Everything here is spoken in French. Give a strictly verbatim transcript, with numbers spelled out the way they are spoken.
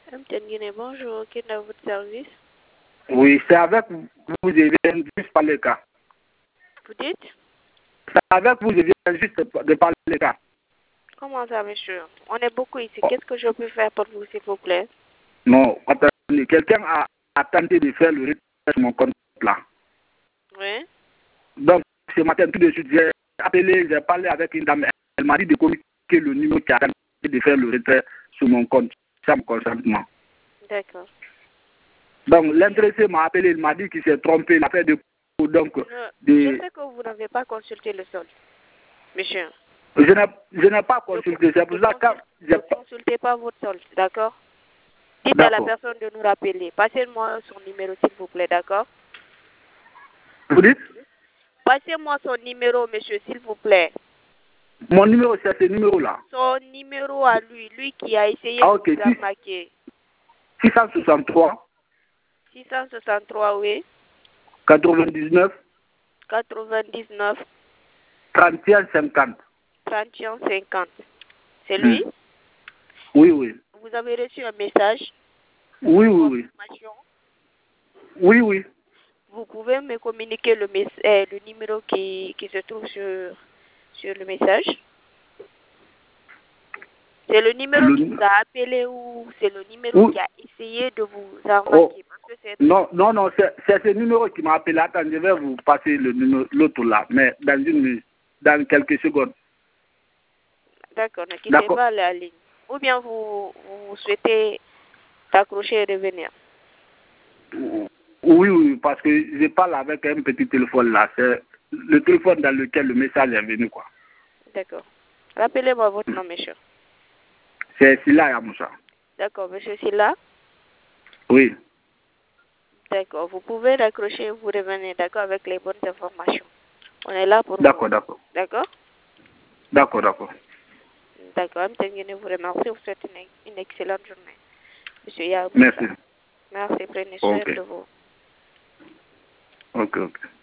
Amten Guinée, bonjour, qui est dans votre service? Oui, c'est avec vous, je viens juste parler le cas. Vous dites? C'est avec vous, je viens juste de parler le cas. Comment ça, monsieur? On est beaucoup ici. Qu'est-ce que je peux faire pour vous, s'il vous plaît? Non, attendez, quelqu'un a, a tenté de faire le retrait sur mon compte là. Oui. Donc, ce matin, tout de suite, j'ai appelé, j'ai parlé avec une dame. Elle m'a dit de communiquer le numéro qui a tenté de faire le retrait sur mon compte, sans mon consentement. D'accord. Donc, l'intéressé m'a appelé, il m'a dit qu'il s'est trompé, il a fait de... Donc, Je, de... je sais que vous n'avez pas consulté le sol, monsieur. Je n'ai, je n'ai pas consulté, c'est pour ça que... Ne consultez pas votre solde, d'accord? Dites à la personne de nous rappeler. Passez-moi son numéro, s'il vous plaît, d'accord? Vous dites? Passez-moi son numéro, monsieur, s'il vous plaît. Mon numéro, c'est ce numéro-là. Son numéro à lui, lui qui a essayé ah, de okay. vous arnaquer. six cent soixante-trois. six cent soixante-trois, oui. quatre-vingt-dix-neuf. quatre-vingt-dix-neuf. trente et un cinquante. trente et un cinquante. C'est lui? Mm. Oui, oui. Vous avez reçu un message? Oui, oui, oui. Oui, oui. Vous pouvez me communiquer le, euh, le numéro qui, qui se trouve sur, sur le message? C'est le numéro le... qui vous a appelé ou c'est le numéro oui. qui a essayé de vous arnaquer? Oh. Parce que c'est... Non, non, non, c'est ce numéro qui m'a appelé. Attends, je vais vous passer le numéro, l'autre là, mais dans une dans quelques secondes. D'accord, ne quittez pas la ligne. Ou bien vous, vous souhaitez t'accrocher et revenir? Oui, oui, parce que je parle avec un petit téléphone là. C'est le téléphone dans lequel le message est venu, quoi. D'accord. Rappelez-moi votre nom, monsieur. C'est Silla Yamoussa. D'accord, monsieur Silla? Oui. D'accord, vous pouvez raccrocher et vous revenez, d'accord, avec les bonnes informations. On est là pour vous. D'accord, d'accord. D'accord? D'accord, d'accord. D'accord, je vous remercie. Vous souhaite une, une excellente journée. Monsieur Yamoussa. Merci. Merci, prenez soin okay. de vous. Ok, ok.